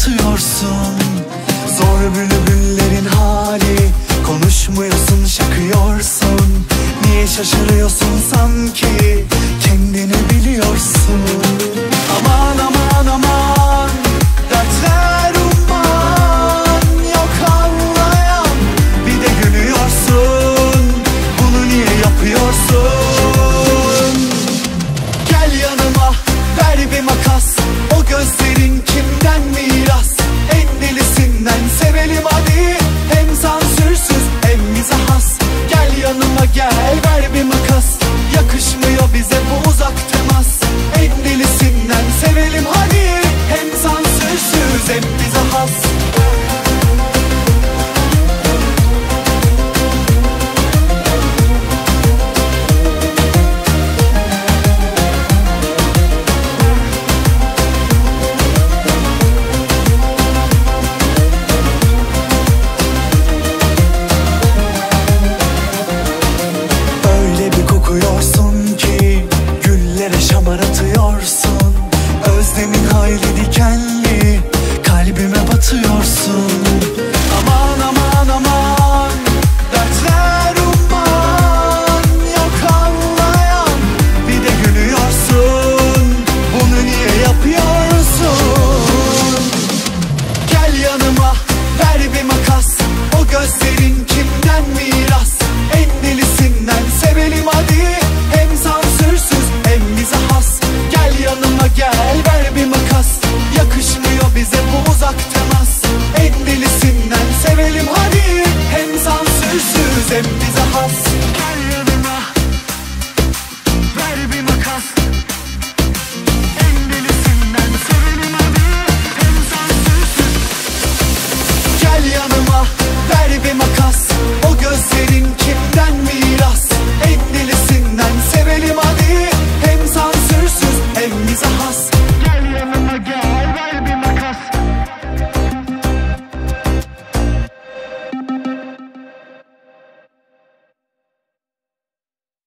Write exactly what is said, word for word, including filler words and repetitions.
batıyorsun. Zor bülbüllerin hali, konuşmuyorsun, şakıyorsun. Niye şaşırıyorsun sanki kendini biliyorsun? Aman aman aman, dertler umman, yok anlayan. Bir de gülüyorsun, bunu niye yapıyorsun? Gel yanıma, ver bir makas, o gözlerin kimden miras? En delisinden sevelim hadi, hem sansürsüz hem bize has. Gel yanıma gel, ver bir makas, yakışmıyor bize bu uzak temas. En delisinden sevelim hadi, hem sansürsüz hem bize has. Kokuyorsun ki güllere şamar atıyorsun. Özlemin hayli dikenli, kalbime batıyorsun. Aman aman aman, dertler umman, yok anlayan. Bir de gülüyorsun, bunu niye yapıyorsun? Gel yanıma, ver bir makas, o gözlerin kimden miras? En delisinden sevelim hadi, hem sansürsüz hem bize has. Gel yanıma gel, ver bir makas, yakışmıyor bize bu uzak temas.